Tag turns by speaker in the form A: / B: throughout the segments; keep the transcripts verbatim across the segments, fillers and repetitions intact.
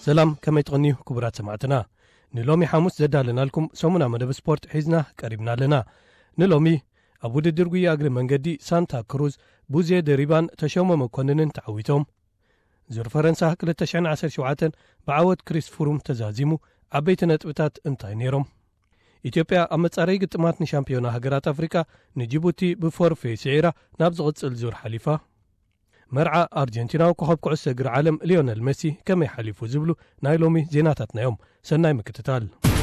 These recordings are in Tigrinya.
A: سلام كما يتغنيه كبرات سمعتنا نلومي حاموس زدالنا لكم سومنا مدب سبورت حيزنا قريبنا لنا نلومي أبو ددرقوي أقل منقدي سانتا كروز بوزي دريبان تشوم مكوننن تعويتهم زور فرنسا كلتشعن عسر شوعاتن بعوض كريس فوروم تزازيمو عبيت نتبتات انتاي نيروم إثيوبيا أمتصاري قطمات نشامبيونا هجرات أفريقيا نجيبوتي بفورفي سعيرة نابز غطس الزور حليفة مرعى أرجنتينا وكوخب كعس اجر عالم ليونيل ميسي كما يحلفوا زبلو نايلومي زيناتاتنا يوم سناي مكتتال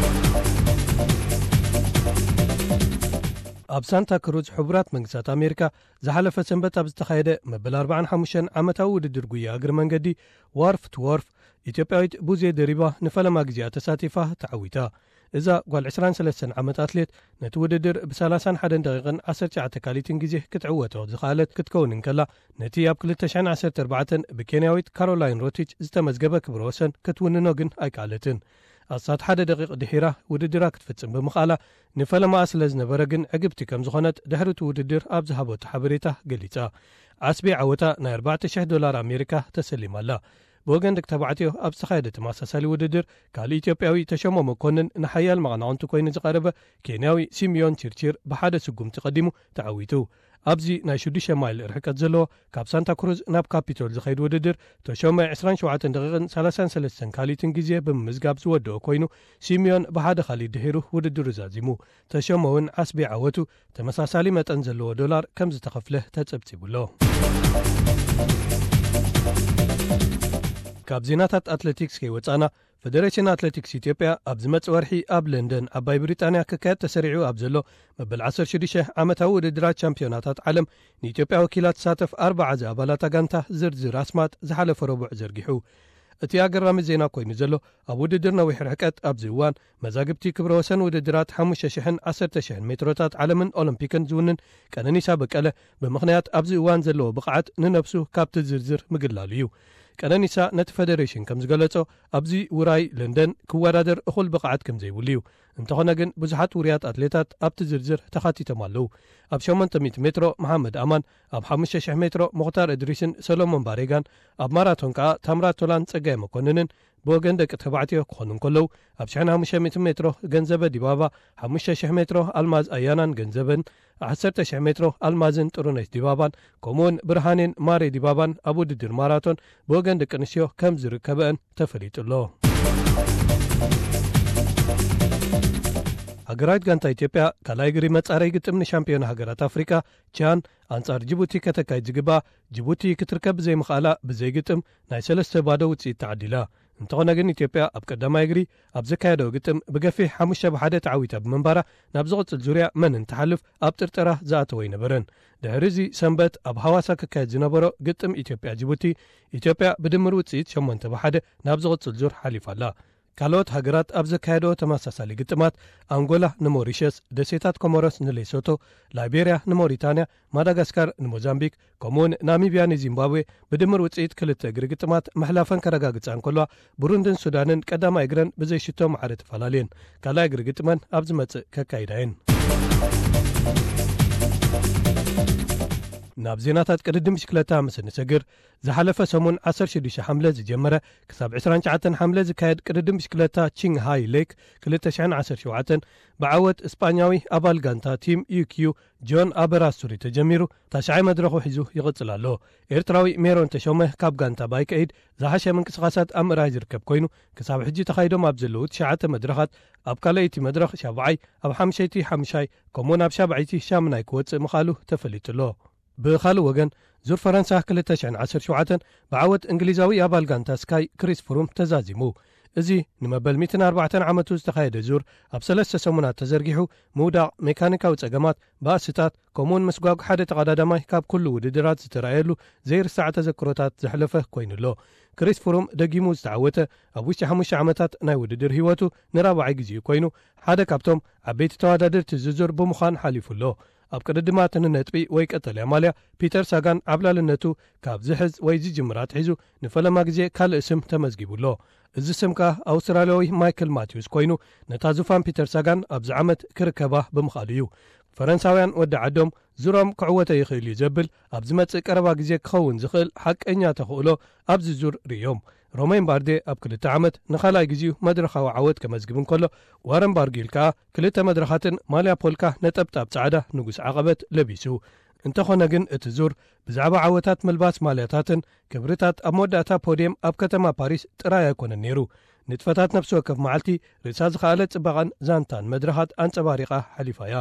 A: أب سانتا كروز حبرات منقسات أمريكا زحلف سنبت أب استخايدة مبل أربعة حمشن عمتاو ددرقوية أجر منقدي وارف توارف إثيوبياويت بوزي دريبا نفلا ماجزية تساتيفة تعويتا إذا قال عشرين سلسن عمت أتليت نتوددر بسلاسان حدن دقيقن عسر شعة تكاليتين جزيه كتعوته زخالت كتكون انكلا نتي أب كل تشعن عسر تربعتن بكينياويت كارولين روتيج زتمزقبة كبروسن كتون نوغن أيكالتن أصاد حدا دقيق دحيرة وددرا كتفتسن بمخالة نفلا ما أسلز نبرقن عقبتي كم زخونت دهرت وددر أب زهابو تحبريته قليتا عسبي عوتا نا أربعة عشر دولار أمريكا تسليم الله بوغن دك تبعتيه أب سخايدة ماساسالي وددر كالي إثيوبياوي تشومو مكونن نحيال مغنعونتو كوين زقاربة كينياوي سيميون تشيرتشير بحادة سقوم تقدمو تعويتو أبزي نايشوديشة مايل رحكت زلو كاب سانتا كروز ناب كابيتول زخيد وددر تشومو عشرين شوعة دقيقن سلاسان سلسن كالي تنجيزيه بمزقاب زودو كوينو سيميون بحادة خالي دهيرو وددر زازيمو تشوموون عسبي عوتو تمساسالي متنزلو دولار كمز تخفله تتسبتبولو كاب زيناتات أتلتيكس كي وطانا فدريشن أتلتيكس إثيوبيا أبزمت ورحي أب لندن أباي بريطانيا ككاد تسريعو أبزلو مبل عصر شديشة عمتاو ودرات شامبيوناتات عالم نيثيوبيا وكيلات ساتف أربعة زابالات أغانتا زرزر أسمات زحالف ربع زرقحو اتي أقرام الزينا كوين زلو أبو ددرنا ويحرحكات أبزيوان مزاقبتي كبروسن ودرات حموشة شحن عصر تشحن متروتات عالمن أولمبيكن زونن كانني سابق أله بمخنيات أبزيوان زلو بقعات ننبسو كابت زرزر مقلاليو كاننيسا نت فيدريشن كم زغلصو ابزي وراي لندن كوادر اخل بقعت كم زيوليو انتخنا جن بزحات وريات اتليتات ابت زرزر تخاتيتم الله اب ثمانمية متر محمد امان اب خمسة آلاف متر مختار ادريسن سولومون باريغان اب ماراثون كا تمرات تولان صقاي مكوننن بوغن دك تبعتي كونن كلو اب خمسة آلاف متر ገንዘበ ዲባባ خمسة آلاف متر الماز ايانان ገንዘበን عشرة آلاف متر المازن ጥሩነሽ ዲባባን ኮሞን ብርሃኔን ማሬ ዲባባን አቡ ድድር ማራቶን በወገን ደቅ ንስዮ ከም ዝርከበን ተፈሊጡሎ هجرات غانتا إثيوبيا كالاي غري مصاري ግጥም ሻምፒዮን هجرات أفريقيا ቻን አንጻር ጅቡቲ ከተካይ ዝግባ ጅቡቲ ክትርከብ ዘይ መኻላ ብዘይ ግጥም ናይ ሰለስተ ባዶ ውጽኢት ተዓዲላ እንተኾነ ግን ኢትዮጵያ ኣብ ቀዳማይ እግሪ ኣብ ዘካየደው ግጥም ብገፊሕ ሓሙሽተ ብሓደ ተዓዊታ ብምንባራ ናብ ዝቕፅል ዙርያ መን እንትሓልፍ ኣብ ጥርጥራ ዝኣተወ ይነበረን ድሕሪ እዚ ሰንበት ኣብ ሃዋሳ ክካየድ ዝነበሮ ግጥም ኢትዮጵያ ጅቡቲ ኢትዮጵያ ብድምር ውጽኢት ሸሞንተ ብሓደ ናብ ዝቕፅል ዙር ሓሊፋላ ካልኦት ሃገራት ኣብ ዘካየዶ ተመሳሳሊ ግጥማት አንጎላ ንሞሪሸስ ደሴታት ኮሞሮስ ንሌሶቶ ላይቤሪያ ንሞሪታንያ ማዳጋስካር ንሞዛምቢክ ከምኡውን ናሚቢያ ንዚምባብዌ ብድምር ውጽኢት ክልተ እግሪ ግጥማት መሕላፈን ከረጋግጻን ከሏ ቡሩንድን ሱዳንን ቀዳማይ እግረን ብዘይሽቶ ማዕረ ተፈላለየን ካልኣይ እግሪ ግጥመን ኣብ ዝመጽእ ከካይዳየን ናብ ዜናታት ቅድድም ብሽክለታ ምስ ንሰግር ዝሓለፈ ሰሙን ዓሰርተ ሽዱሽተ ሓምለ ዝጀመረ ክሳብ عشرين وتسعة ሓምለ ዝካየድ ቅድድም ብሽክለታ ቺንግ ሃይ ሌክ ሁለት ሺህ ዓሰርተ ሸውዓተ ብዓወት እስፓኛዊ ኣባል ጋንታ ቲም ዩኪዩ ጆን አበራሱሪ ተጀሚሩ ታሽዓይ መድረኹ ሒዙ ይቕጽል ኣሎ ኤርትራዊ ሜሮን ተሾመ ካብ ጋንታ ባይከይድ ዝሓሸ ምንቅስቓሳት ኣብ ምርኣይ ዝርከብ ኮይኑ ክሳብ ሕጂ ተኻይዶም ኣብ ዘለዉ ትሽዓተ መድረኻት ኣብ ካልኣይቲ መድረኽ ሻብዓይ ኣብ ሓምሻይቲ ሓምሻይ ከምኡውን ኣብ ሻብዓይቲ ሻምናይ ክወፅእ ምኻሉ ተፈሊጡሎ بخالو وغن زور فرنسا ሁለት ሺህ ዓሰርተ ሸውዓተ بعوت انجليزاوي ابال غانتا سكاي كريس فروم تزازيمو ازي نمبل مئة وأربعة عامتو ዝተኻየደ ዙር ኣብ ሰለስተ ሰሙናት ተዘርጊሑ መውዳቕ ሜካኒካዊ ጸገማት ባስታት ኮሙን መስጓግ ሓደ ተቀዳዳማይ ካብ ኩሉ ውድድራት ዝተራየሉ ዘይርሳዕ ተዘክሮታት ዘሕለፈ ኮይኑሎ ክሪስ ፍሩም ደጊሙ ዝተዓወተ ኣብ ውሽጢ ሓሙሽተ ዓመታት ናይ ውድድር ህይወቱ ንራብዓይ ግዜ ኮይኑ ሓደ ካብቶም ዓበይቲ ተወዳደርቲ ዝዙር ብምዃን ሓሊፉሎ ኣብ ቅድድማት ንነጥቢ ወይ ቀጠልያ ማልያ ፒተር ሳጋን ኣብላልነቱ ካብ ዝሕዝ ወይ ዝጅምራት ሒዙ ንፈለማ ግዜ ካልእ ስም ተመዝጊቡሎ እዚ ስም ከ ኣውስትራልያዊ ማይክል ማቲውስ ኮይኑ ነታ ዙፋን ፒተር ሳጋን ኣብዚ ዓመት ክርከባ ብምኻሉ እዩ ፈረንሳውያን ወዲ ዓዶም ዙሮም ክዕወተ ይኽእል እዩ ዘብል ኣብ ዝመጽእ ቀረባ ግዜ ክኸውን ዝኽእል ሓቀኛ ተኽእሎ ኣብዚ ዙር ርዮም ሮሜን ባርዴ ኣብ ክልተ ዓመት ንኻልኣይ ግዜኡ መድረኻዊ ዓወት ከመዝግብ እንከሎ ዋረን ባርጊል ከዓ ክልተ መድረኻትን ማልያ ፖልካ ነጠብጣብ ጻዕዳ ንጉስ ዓቐበት ለቢሱ እንተኾነ ግን እቲ ዙር ብዛዕባ ዓወታት መልባስ ማልያታትን ክብርታት ኣብ መወዳእታ ፖድየም ኣብ ከተማ ፓሪስ ጥራይ ኣይኮነን ነይሩ ንጥፈታት ነፍሲ ወከፍ መዓልቲ ርእሳ ዝኸኣለ ጽባቐን ዛንታን መድረኻት ኣንጸባሪቓ ሓሊፋ እያ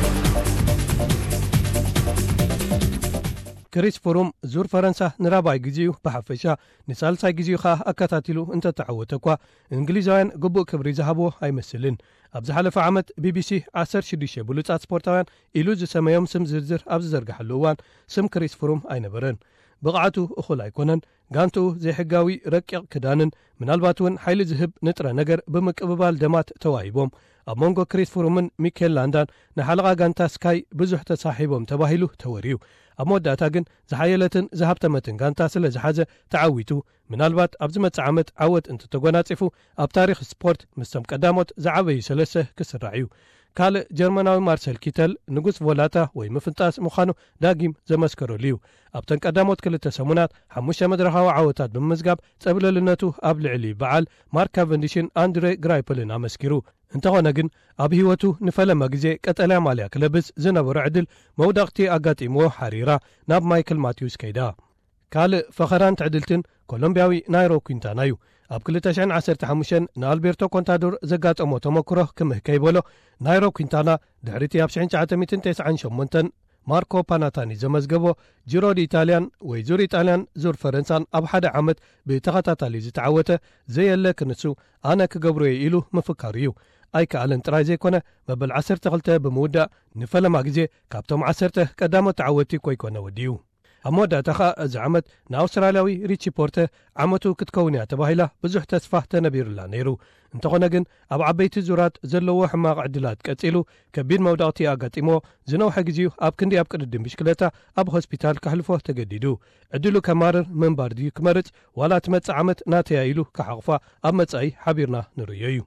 A: ክሪስ ፍሩም ዙር ፈረንሳ ንራባይ ግዚኡ ብሓፈሻ ንሳልሳይ ግዚኡ ከዓ ኣከታቲሉ እንተተዓወተ እኳ እንግሊዛውያን ግቡእ ክብሪ ዝሃብዎ ኣይመስልን ኣብ ዝሓለፈ ዓመት ቢቢሲ ዓሰርተ ሽዱሽተ ብሉጻት ስፖርታውያን ኢሉ ዝሰመዮም ስም ዝርዝር ኣብ ዝዘርግሐሉ እዋን ስም ክሪስ ፍሩም ኣይነበረን ብቕዓቱ እኹል ኣይኮነን ጋንትኡ ዘይሕጋዊ ረቂቕ ክዳንን ምናልባት እውን ሓይሊ ዝህብ ንጥረ ነገር ብምቅብባል ደማት ተዋሂቦም ኣብ መንጎ ክሪስ ፍሩምን ሚኬል ላንዳን ንሓለቓ ጋንታ ስካይ ብዙሕ ተሳሒቦም ተባሂሉ ተወርዩ ኣብ መወዳእታ ግን ዝሓየለትን ዝሃብተመትን ጋንታ ስለ ዝሓዘ ተዓዊቱ ምናልባት ኣብ ዝመጽእ ዓመት ዓወት እንተተጐናጺፉ ኣብ ታሪኽ ስፖርት ምስቶም ቀዳሞት ዝዓበዩ ሰለስተ ክስራዕ እዩ ካልእ ጀርመናዊ ማርሰል ኪተል ንጉስ ቮላታ ወይ ምፍንጣስ ምዃኑ ዳጊም ዘመስከረሉ እዩ ኣብተን ቀዳሞት ክልተ ሰሙናት ሓሙሽተ መድረኻዊ ዓወታት ብምምዝጋብ ጸብለልነቱ ኣብ ልዕሊ በዓል ማርክ ካቨንዲሽን አንድሬ ግራይፕልን ኣመስኪሩ እንተኾነ ግን ኣብ ህይወቱ ንፈለመ ግዜ ቀጠልያ ማልያ ክለብስ ዝነበሮ ዕድል መውዳቕቲ ኣጋጢምዎ ሓሪራ ናብ ማይክል ማቲውስ ከይዳ ካልእ ፈኸራን ትዕድልትን ኮሎምብያዊ ናይሮ ኩንታና እዩ ኣብ ክልተ ሽሕን ዓሰርተ ሓሙሽተ ንኣልቤርቶ ኮንታዶር ዘጋጠሞ ተመክሮ ክምህ ከይበሎ ናይሮ ኩንታና ድሕሪቲ ኣብ ሽሕን ትሽዓተ ሚእትን ተስዓን ሸሞንተን ማርኮ ፓናታኒ ዘመዝገቦ ጂሮ ዲ ኢታልያን ወይ ዙር ኢጣልያን ዙር ፈረንሳን ኣብ ሓደ ዓመት ብተኸታታሊ ዝተዓወተ ዘየለ ክንሱ ኣነ ክገብሮ እየ ኢሉ ምፍካር እዩ ኣይከኣለን ጥራይ ዘይኮነ መበል ዓሰርተ ክልተ ብምውዳእ ንፈለማ ግዜ ካብቶም ዓሰርተ ቀዳሞት ተዓወቲ ኮይኮነ ወዲዩ ኣብ መወዳእታ ኸ እዚ ዓመት ንኣውስትራልያዊ ሪቺ ፖርተ ዓመቱ ክትከውን እያ ተባሂላ ብዙሕ ተስፋ ተነቢሩላ ነይሩ እንተኾነ ግን ኣብ ዓበይቲ ዙራት ዘለዎ ሕማቕ ዕድላት ቀጺሉ ከቢድ መውዳቕቲ ኣጋጢሞ ዝነውሐ ግዚኡ ኣብ ክንዲ ኣብ ቅድድም ብሽክለታ ኣብ ሆስፒታል ካሕልፎ ተገዲዱ ዕድሉ ከማርር ምንባር ድዩ ክመርጽ ዋላ ትመጽእ ዓመት ናተያ ኢሉ ካሓቕፋ ኣብ መጻኢ ሓቢርና ንርዮ እዩ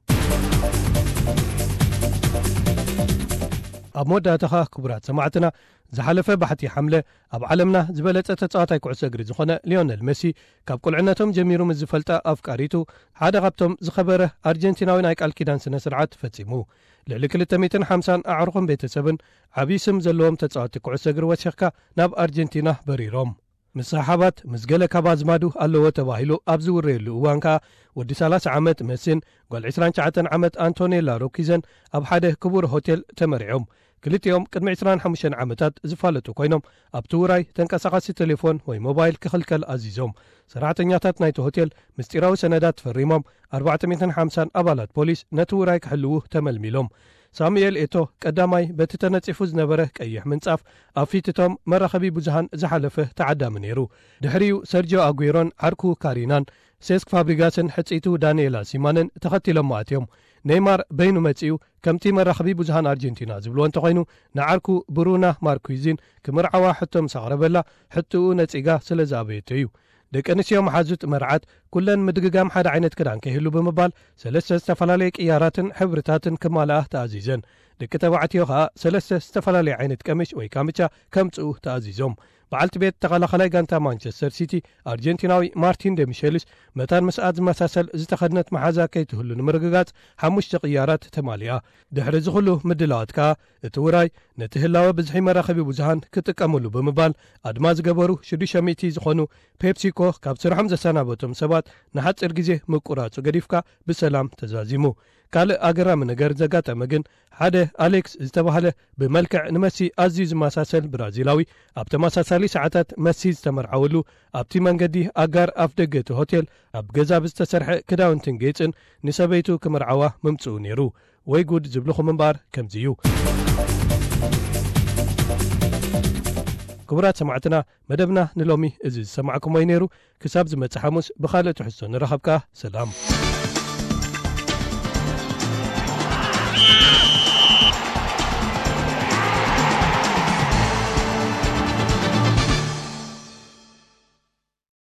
A: ኣብ መወዳእታ ኸ ክቡራት ሰማዕትና ዝሓለፈ ባሕቲ ሓምለ ኣብ ዓለምና ዝበለጸ ተጻዋታይ ኩዕሶ እግሪ ዝኾነ ሊዮነል መሲ ካብ ቁልዕነቶም ጀሚሩ ምስ ዝፈልጣ ኣፍቃሪቱ ሓደ ካብቶም ዝኸበረ ኣርጀንቲናዊ ናይ ቃል ኪዳን ስነ ስርዓት ፈጺሙ ልዕሊ ክልተ ሚእትን ሓምሳን ኣዕሩኽን ቤተሰብን ዓብዪ ስም ዘለዎም ተጻዋቲ ኩዕሶ እግሪ ወሲኽካ ናብ ኣርጀንቲና በሪሮም ምስ ሰሓባት ምስ ገለ ካብ ኣዝማዱ ኣለዎ ተባሂሉ ኣብ ዝውረየሉ እዋን ከዓ ወዲ ሰላሳ ዓመት መሲን ጓል ዒስራን ትሽዓተ ዓመት አንቶኔላ ሮኪዘን ኣብ ሓደ ክቡር ሆቴል ተመሪዖም ክልቲኦም ቅድሚ ዒስራን ሓሙሽተ ዓመታት ዝፋለጡ ኮይኖም ኣብቲ ውራይ ተንቀሳቓሲ ቴሌፎን ወይ ሞባይል ክኽልከል ኣዚዞም ሰራሕተኛታት ናይቲ ሆቴል ምስጢራዊ ሰነዳት ፈሪሞም ኣርባዕተ ሚእትን ሓምሳን ኣባላት ፖሊስ ነቲ ውራይ ክሕልዉ ተመልሚሎም ሳሙኤል ኤቶ ቀዳማይ በቲ ተነጺፉ ዝነበረ ቀይሕ ምንጻፍ ኣብ ፊትቶም መራኸቢ ብዙሃን ዝሓለፈ ተዓዳሚ ነይሩ ድሕሪኡ ሰርጂዮ ኣጉሮን ዓርኩ ካሪናን ሴስክ ፋብሪጋስን ሕጺቱ ዳንኤላ ሲማንን ተኸቲሎም ማእትዮም ኔይማር በይኑ መጺኡ ከምቲ መራኸቢ ብዙሃን ኣርጀንቲና ዝብልዎ እንተኾይኑ ንዓርኩ ብሩና ማርኩዊዝን ክምርዓዋ ሕቶም ሳቕረበላ ሕትኡ ነጺጋ ስለ ዝኣበየቶ እዩ ደቂ ኣንስትዮ መሓዙት መርዓት ኩለን ምድግጋም ሓደ ዓይነት ክዳን ከይህሉ ብምባል ሰለስተ ዝተፈላለየ ቅያራትን ሕብርታትን ክማልኣ ተኣዚዘን ደቂ ተባዕትዮ ከዓ ሰለስተ ዝተፈላለየ ዓይነት ቀምሽ ወይ ካምቻ ከምጽኡ ተኣዚዞም በዓልቲ ቤት ተኸላኸላይ ጋንታ ማንቸስተር ሲቲ ኣርጀንቲናዊ ማርቲን ደሚሸልስ መታን ምስኣት ዝመሳሰል ዝተኸድነት መሓዛ ከይትህሉ ንምርግጋጽ ሓሙሽተ ቅያራት ተማሊኣ ድሕሪ ዝኽሉ ምድላዋት ከዓ እቲ ውራይ ነቲ ህላወ ብዝሒ መራኸቢ ብዙሃን ክጥቀምሉ ብምባል ኣድማ ዝገበሩ ሽዱሽተ ሚእቲ ዝኾኑ ፔፕሲኮ ካብ ስርሖም ዘሰናበቶም ሰባት ንሓፂር ግዜ ምቁራጹ ገዲፍካ ብሰላም ተዛዚሙ ካልእ ኣገራሚ ነገር ዘጋጠመ ግን ሓደ ኣሌክስ ዝተባህለ ብመልክዕ ንመሲ ኣዝዩ ዝመሳሰል ብራዚላዊ ኣብ ተመሳሳሊ ሰዓታት መሲ ዝተመርዓወሉ ኣብቲ መንገዲ ኣጋር ኣፍ ደገ እቲ ሆቴል ኣብ ገዛ ብዝተሰርሐ ክዳውንትን ጌጽን ንሰበይቱ ክምርዓዋ ምምጽኡ ነይሩ ወይ ጉድ ዝብልኹም እምበር ከምዚ እዩ ክቡራት ሰማዕትና መደብና ንሎሚ እዚ ዝሰማዕኩሞ ነይሩ ክሳብ ዝመጽእ ሐሙስ ብኻልእ ትሕዝቶ ንረኸብካ ሰላም